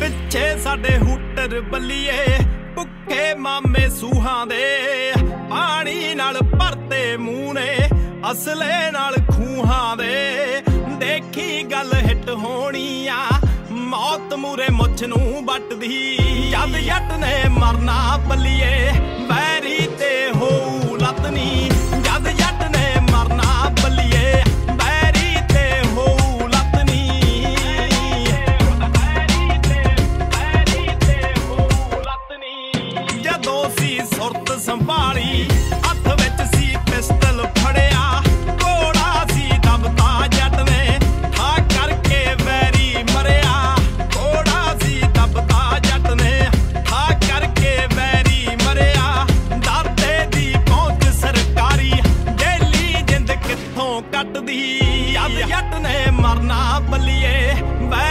ਪਿੱਛੇ ਸਾਡੇ ਹੂਟਰ ਬੱਲੀਏ ਭੁੱਖੇ ਮਾਮੇ ਸੂਹਾਂ ਦੇ ਪਾਣੀ ਨਾਲ ਭਰਤੇ ਮੂੰਹ ਨੇ ਅਸਲੇ ਨਾਲ ਖੂਹਾਂ ਦੇ ਦੇਖੀ ਗੱਲ ਹਿੱਟ ਹੋਣੀ ਆ ਮੌਤ ਮੂਰੇ ਮੁੱਛ ਨੂੰ ਵੱਟਦੀ ਜਦ ਜੱਟ ਨੇ ਮਰਨਾ ਬੱਲੀਏ ਵੈਰੀ ਤੇ ਹੋਊ ਲੱਤ ਨੀ ਜਦ ਜੱਟ ਨੇ ਮਰਨਾ ਬੱਲੀਏ ਵੈਰੀ ਤੇ ਹੋਊ ਲੱਤ ਨੀ ਜਦੋਂ ਸੀ ਸੁਰਤ ਸੰਭਾਲੀ ਹੱਥ ਵਿੱਚ ਸੀ ਪਿਸਤਲ ਫੜਿਆ ਘੋੜਾ ਸੀ ਦਬਤਾ ਜੱਟ ਨੇ ਠਾ ਕਰਕੇ ਵੈਰੀ ਮਰਿਆ ਘੋੜਾ ਸੀ ਦਬਤਾ ਜੱਟ ਨੇ ਠਾ ਕਰਕੇ ਵੈਰੀ ਮਰਿਆ ਦਾਤੇ ਦੀ ਪਹੁੰਚ ਸਰਕਾਰੀ ਜੇਲੀ ਜਿੰਦ ਕਿੱਥੋਂ ਕੱਟਦੀ ਜਦ ਜੱਟ ਨੇ ਮਰਨਾ ਬੱਲੀਏ